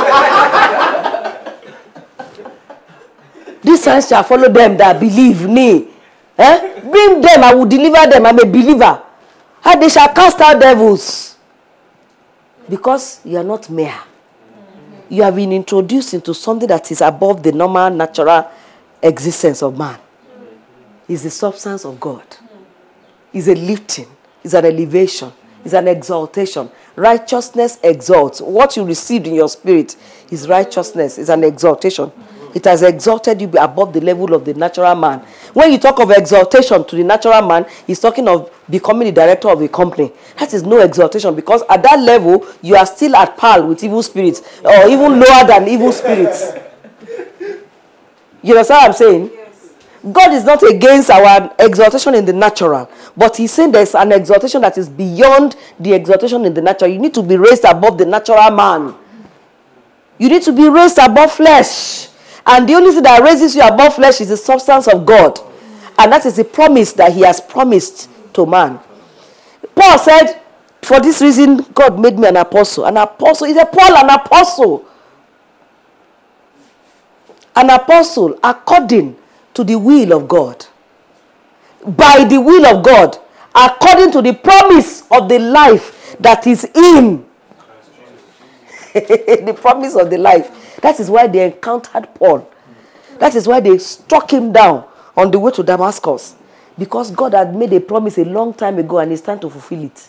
These signs shall follow them that believe me. Bring them, I will deliver them. I'm a believer. And they shall cast out devils. Because you are not mere. You have been introduced into something that is above the normal, natural existence of man. It's the substance of God. It's a lifting. It's an elevation. It's an exaltation. Righteousness exalts. What you received in your spirit is righteousness. It's an exaltation. It has exalted you above the level of the natural man. When you talk of exaltation to the natural man, he's talking of becoming the director of a company. That is no exaltation, because at that level, you are still at par with evil spirits, or even lower than evil spirits. You understand what I'm saying? God is not against our exaltation in the natural, but he's saying there's an exaltation that is beyond the exaltation in the natural. You need to be raised above the natural man. You need to be raised above flesh. And the only thing that raises you above flesh is the substance of God. And that is the promise that he has promised to man. Paul said, for this reason, God made me an apostle. An apostle, is a Paul an apostle? An apostle according to the will of God. By the will of God. According to the promise of the life that is in. The promise of the life. That is why they encountered Paul. That is why they struck him down on the way to Damascus. Because God had made a promise a long time ago and it's time to fulfill it.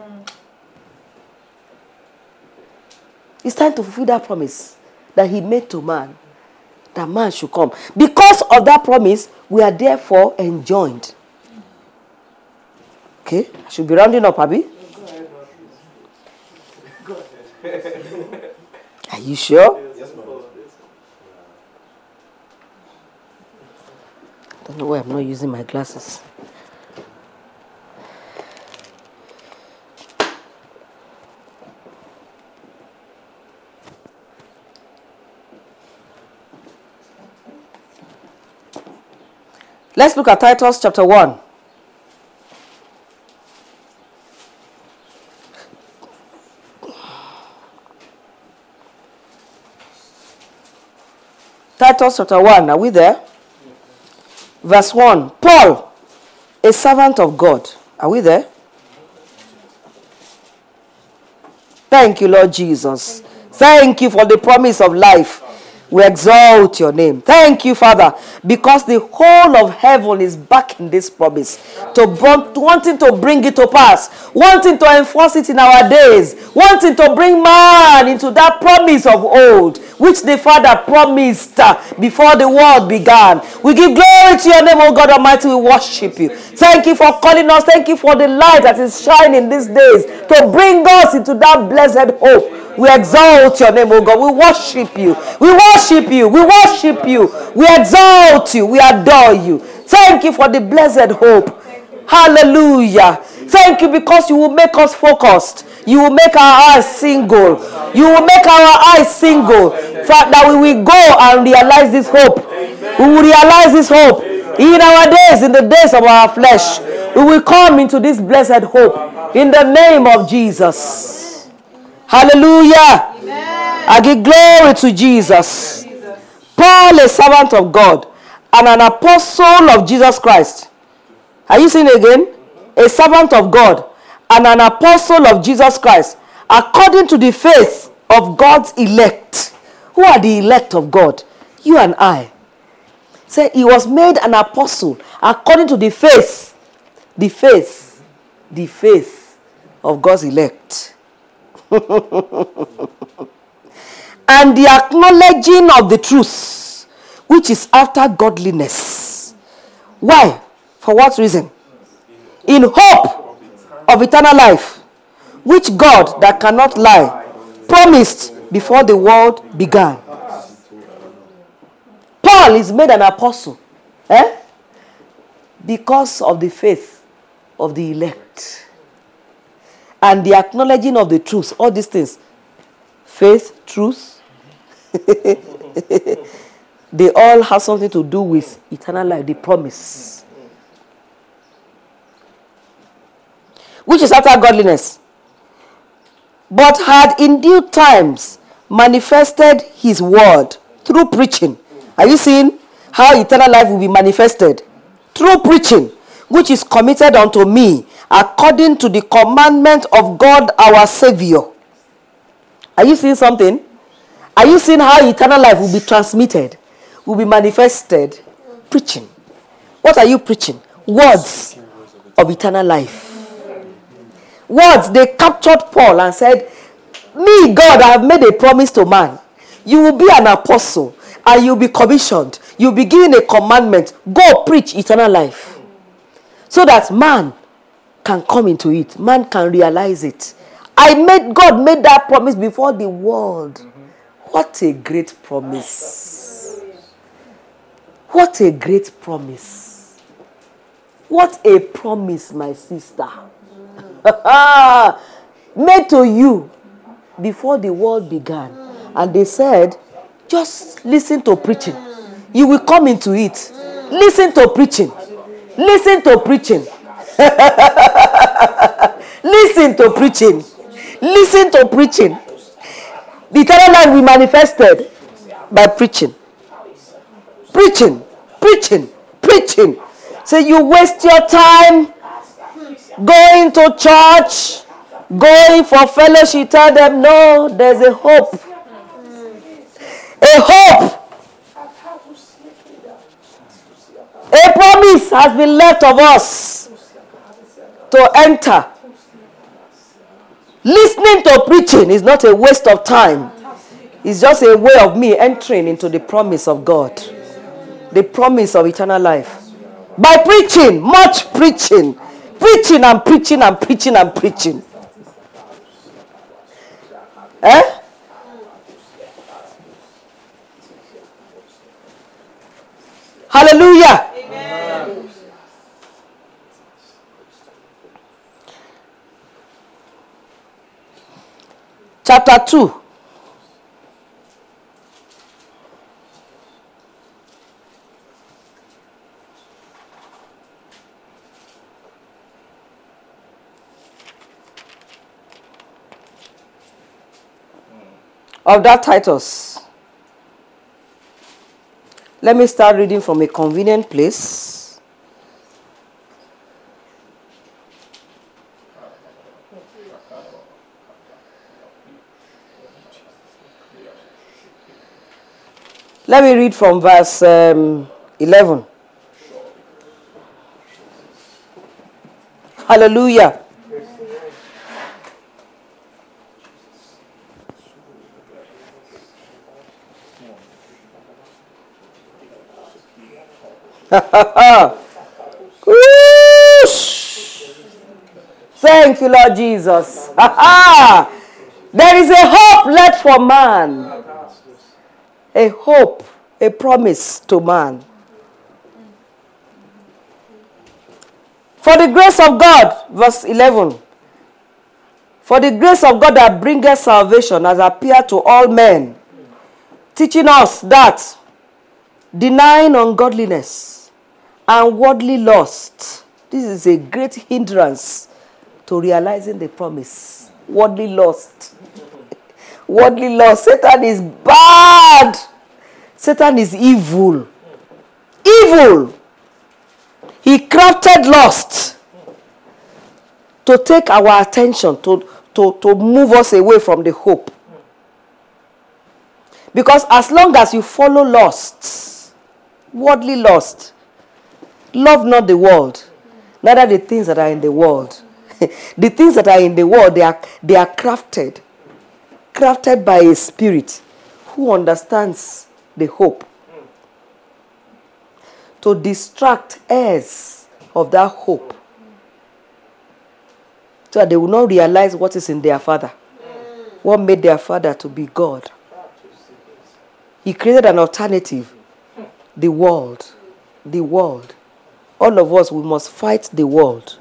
It's time to fulfill that promise that he made to man. That man should come. Because of that promise, we are therefore enjoined. Okay? I should be rounding up, Abby. Are you sure? I don't know why I'm not using my glasses. Let's look at Titus chapter 1. Titus chapter 1, are we there? Verse 1. Paul, a servant of God. Are we there? Thank you, Lord Jesus. Thank you for the promise of life. We exalt your name. Thank you, Father, because the whole of heaven is backing this promise, wanting to bring it to pass, wanting to enforce it in our days, wanting to bring man into that promise of old, which the Father promised before the world began. We give glory to your name, O God Almighty. We worship you. Thank you for calling us. Thank you for the light that is shining these days to bring us into that blessed hope. We exalt your name, O God. We worship you. We worship you. We worship you. We exalt you. We adore you. Thank you for the blessed hope. Hallelujah. Thank you because you will make us focused. You will make our eyes single. You will make our eyes single. That we will go and realize this hope. We will realize this hope. In our days, in the days of our flesh, we will come into this blessed hope. In the name of Jesus. Hallelujah. Amen. I give glory to Jesus. Paul, a servant of God and an apostle of Jesus Christ. Are you seeing again? A servant of God and an apostle of Jesus Christ, according to the faith of God's elect. Who are the elect of God? You and I. Say, he was made an apostle according to the faith of God's elect. And the acknowledging of the truth, which is after godliness. Why? For what reason? In hope of eternal life, which God that cannot lie promised before the world began. Paul is made an apostle because of the faith of the elect. And the acknowledging of the truth, all these things, faith, truth, they all have something to do with eternal life, the promise. Which is after godliness. But had in due times manifested his word through preaching. Are you seeing how eternal life will be manifested? Through preaching, which is committed unto me, according to the commandment of God our Savior. Are you seeing something? Are you seeing how eternal life will be transmitted? Will be manifested? Preaching. What are you preaching? Words of eternal life. Words, they captured Paul and said, me, God, I have made a promise to man. You will be an apostle and you'll be commissioned. You'll be given a commandment. Go preach eternal life. So that man can come into it. Man can realize it. God made that promise before the world. What a great promise. What a great promise. What a promise, my sister. Made to you before the world began. And they said, just listen to preaching. You will come into it. Listen to preaching. Listen to preaching. Listen to preaching. Listen to preaching. The eternal life will be manifested by preaching. Preaching. Preaching. Preaching. So you waste your time going to church, going for fellowship. Tell them, no, there's a hope. A hope. A promise has been left of us to enter. Listening to preaching is not a waste of time. It's just a way of me entering into the promise of God. The promise of eternal life. By preaching, much preaching. Preaching and preaching and preaching and preaching. Eh? Hallelujah. Amen. Chapter 2. Of that Titus. Let me start reading from a convenient place. Let me read from verse 11. Hallelujah. Thank you, Lord Jesus. There is a hope left for man. A hope, a promise to man. For the grace of God, verse 11. For the grace of God that bringeth salvation has appeared to all men, teaching us that, denying ungodliness and worldly lust, this is a great hindrance to realizing the promise. Worldly lust. Worldly lust. Satan is bad. Satan is evil. Evil. He crafted lust to take our attention, to move us away from the hope. Because as long as you follow lust, worldly lust, love not the world, neither the things that are in the world. The things that are in the world, they are crafted by a spirit who understands the hope, to distract heirs of that hope, so that they will not realize what is in their father, what made their father to be God. He created an alternative, the world. The world. All of us, we must fight the world.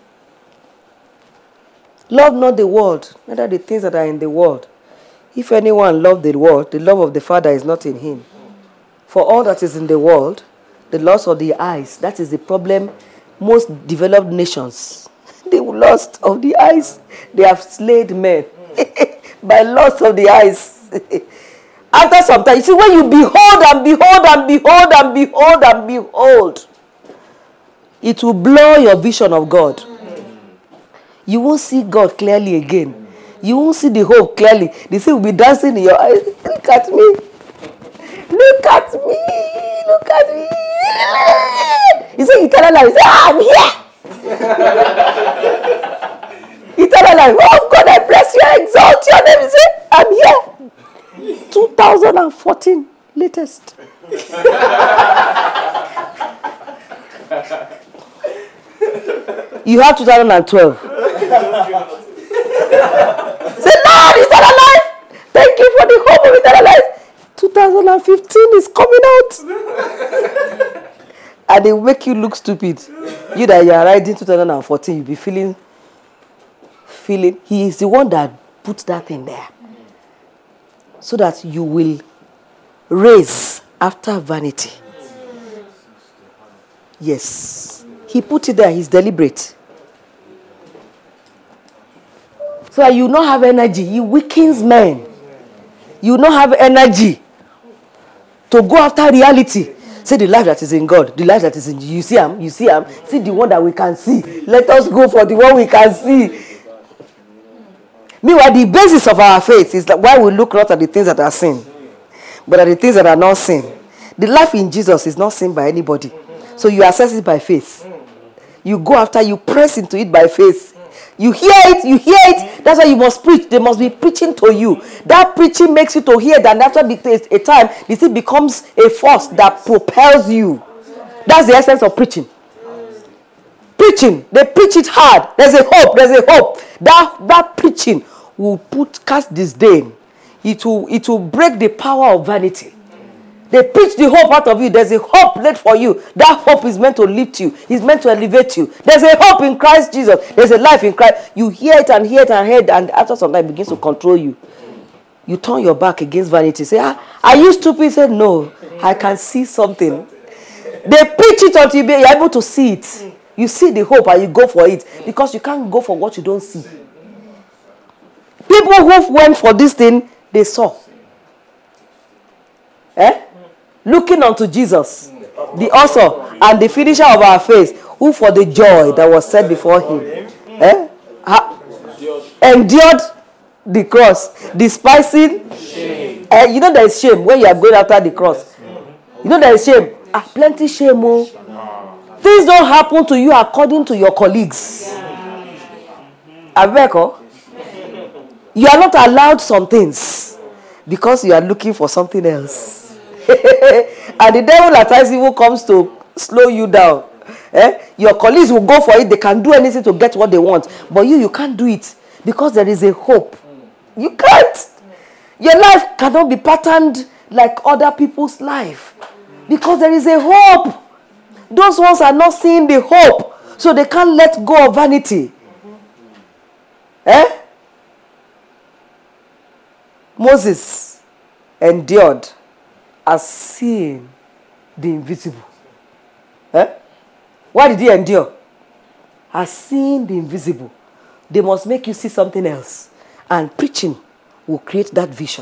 Love not the world, neither the things that are in the world. If anyone love the world, the love of the Father is not in him. For all that is in the world, the lust of the eyes, that is the problem. Most developed nations, the lust of the eyes, they have slayed men by lust of the eyes. After some time, you see, when you behold and behold and behold and behold and behold, it will blur your vision of God. You won't see God clearly again. You won't see the hope clearly. The thing will be dancing in your eyes. Look at me. Look at me. Look at me. You say eternal life. You say, I'm here. Eternal life. Oh God, I bless you. I exalt your name. You say, I'm here. 2014. Latest. You have 2012. Say, Lord, eternal life. Thank you for the hope of eternal life. 2015 is coming out. And they make you look stupid. You that you are riding 2014, you'll be feeling. He is the one that put that thing there. So that you will raise after vanity. Yes. He put it there. He's deliberate. So that you will not have energy. He weakens men. You will not have energy to go after reality. Say the life that is in God. The life that is in you. You see him. You see him. See the one that we can see. Let us go for the one we can see. Meanwhile, the basis of our faith is that why we look not at the things that are seen, but at the things that are not seen. The life in Jesus is not seen by anybody. So you access it by faith. You go after, you press into it by faith. You hear it. That's why you must preach. They must be preaching to you. That preaching makes you to hear it, and after a time, the thing becomes a force that propels you. That's the essence of preaching. Preaching, they preach it hard. There's a hope. That preaching will cast disdain. It will break the power of vanity. They preach the hope out of you. There's a hope laid for you. That hope is meant to lift you. It's meant to elevate you. There's a hope in Christ Jesus. There's a life in Christ. You hear it, and after some time it begins to control you. You turn your back against vanity. Say, are you stupid? Say, no, I can see something. They preach it until you're able to see it. You see the hope and you go for it. Because you can't go for what you don't see. People who went for this thing, they saw. Looking unto Jesus, the author and the finisher of our faith, who for the joy that was set before him, endured the cross, despising shame. You know there is shame when you are going after the cross. You know there is shame. Plenty shame. Things don't happen to you according to your colleagues. Abeko, you are not allowed some things because you are looking for something else. And the devil at times even comes to slow you down. Your colleagues will go for it. They can do anything to get what they want. But you can't do it because there is a hope. You can't. Your life cannot be patterned like other people's life because there is a hope. Those ones are not seeing the hope, so they can't let go of vanity. Moses endured as seeing the invisible. Why did he endure? As seeing the invisible. They must make you see something else. And preaching will create that vision.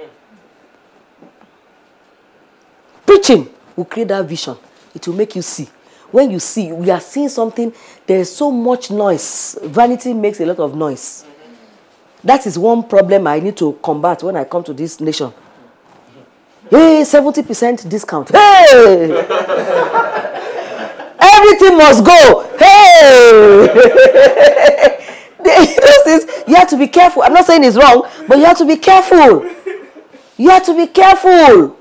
Preaching will create that vision. It will make you see. When you see, we are seeing something, there is so much noise. Vanity makes a lot of noise. That is one problem I need to combat when I come to this nation. Hey, 70% discount. Hey! Everything must go. Hey! You have to be careful. I'm not saying it's wrong, but you have to be careful. You have to be careful.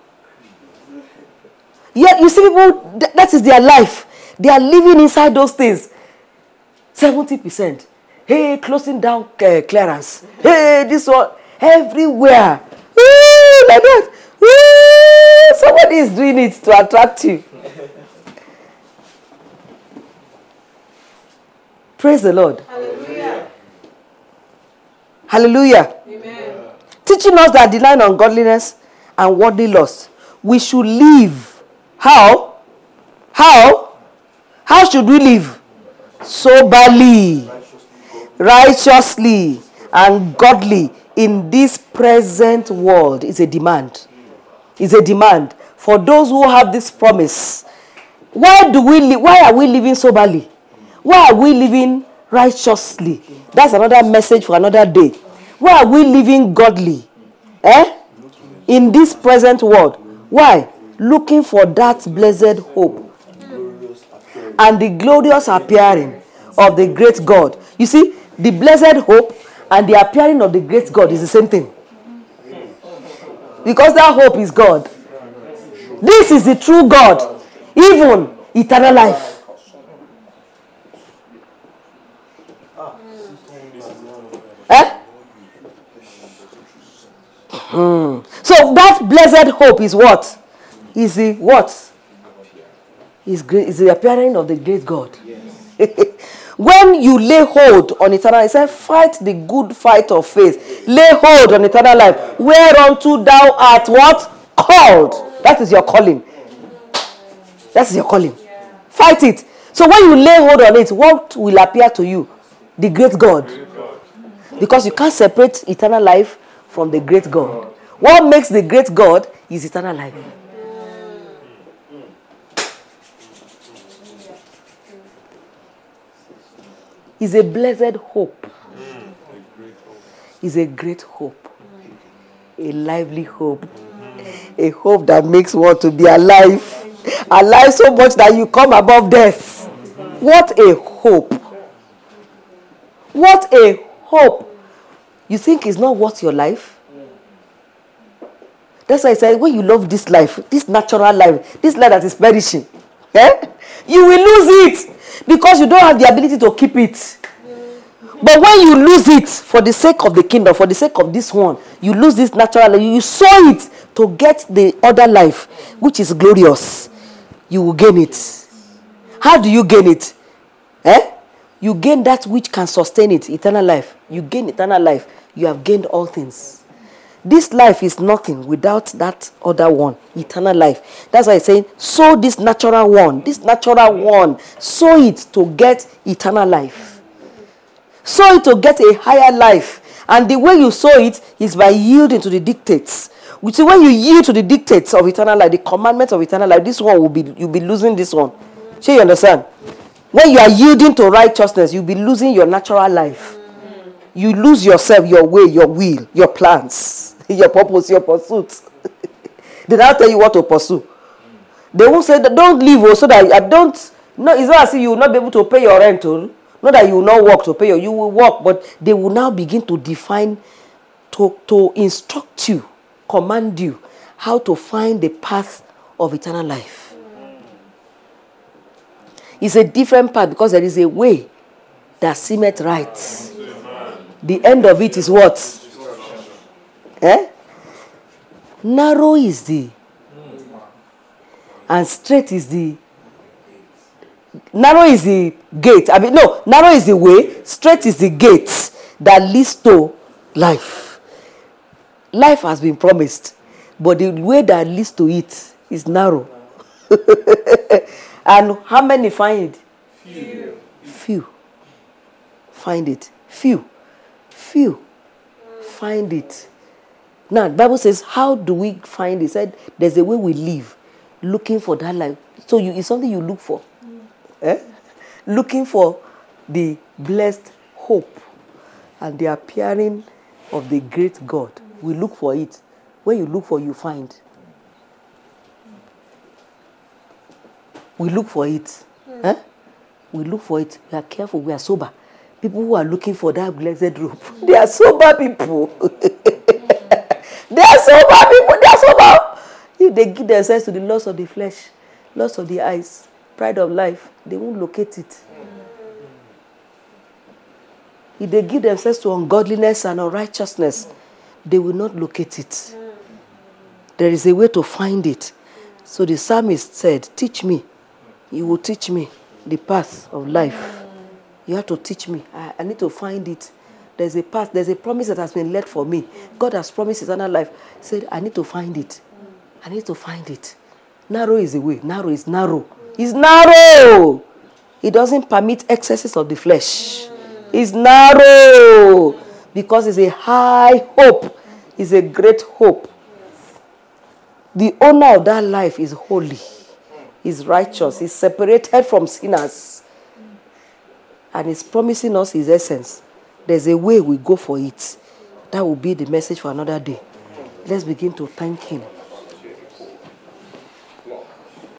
You see people, that is their life. They are living inside those things. 70%. Hey, closing down clearance. Hey, this one. Everywhere. Woo, like that. Woo, somebody is doing it to attract you. Praise the Lord. Hallelujah. Hallelujah. Amen. Teaching us that denying ungodliness and worldly lust, we should live. How? How should we live? Soberly, righteously, and godly in this present world. Is a demand. It's a demand for those who have this promise. Why are we living soberly? Why are we living righteously? That's another message for another day. Why are we living godly? In this present world. Why? Looking for that blessed hope and the glorious appearing of the great God. You see, the blessed hope and the appearing of the great God is the same thing. Because that hope is God. This is the true God, even eternal life. So that blessed hope is what? Is the what? Is the appearing of the great God. When you lay hold on eternal life, it says, fight the good fight of faith. Lay hold on eternal life, whereunto thou art what? Called. That is your calling. That is your calling. Fight it. So when you lay hold on it, what will appear to you? The great God. Because you can't separate eternal life from the great God. What makes the great God is eternal life. Is a blessed hope. Is a great hope. A lively hope. A hope that makes one to be alive Alive so much that you come above death. What a hope. What a hope. You think it's not worth your life? That's why I said, when you love this life, this natural life, this life that is perishing, you will lose it because you don't have the ability to keep it. But when you lose it for the sake of the kingdom, for the sake of this one, you lose this natural life, you sow it to get the other life, which is glorious. You will gain it. How do you gain it? You gain that which can sustain it, eternal life. You gain eternal life. You have gained all things. This life is nothing without that other one, eternal life. That's why I'm saying, sow this natural one, sow it to get eternal life. Sow it to get a higher life. And the way you sow it is by yielding to the dictates. Which is when you yield to the dictates of eternal life, the commandments of eternal life, this one you'll be losing this one. Sure, you understand? When you are yielding to righteousness, you'll be losing your natural life. You lose yourself, your way, your will, your plans, your purpose, your pursuit. They don't tell you what to pursue. They won't say that don't leave so that I don't. No, it's not as if you will not be able to pay your rent. Not that you will not work to pay you will work, but they will now begin to define, to instruct you, command you how to find the path of eternal life. It's a different path because there is a way that seemeth right. The end of it is what? Narrow is the, and straight is the, narrow is the gate. Narrow is the way, straight is the gate that leads to life. Life has been promised, but the way that leads to it is narrow. And how many find it? Few. Find it. Few find it. Now, the Bible says, how do we find it? It said, there's a way we live, looking for that life. So it's something you look for. Looking for the blessed hope and the appearing of the great God. We look for it. When you look for, you find. We look for it. We look for it. We are careful. We are sober. People who are looking for that blessed rope, they are sober people. They are sober people. They are sober. If they give themselves to the lust of the flesh, lust of the eyes, pride of life, they won't locate it. If they give themselves to ungodliness and unrighteousness, they will not locate it. There is a way to find it. So the psalmist said, teach me. You will teach me the path of life. You have to teach me. I need to find it. There's a path. There's a promise that has been led for me. God has promised eternal life. He said, I need to find it. I need to find it. Narrow is the way. Narrow is narrow. It's narrow. It doesn't permit excesses of the flesh. It's narrow. Because it's a high hope. It's a great hope. The owner of that life is holy. Is righteous. Is separated from sinners. And he's promising us his essence. There's a way we go for it. That will be the message for another day. Let's begin to thank him.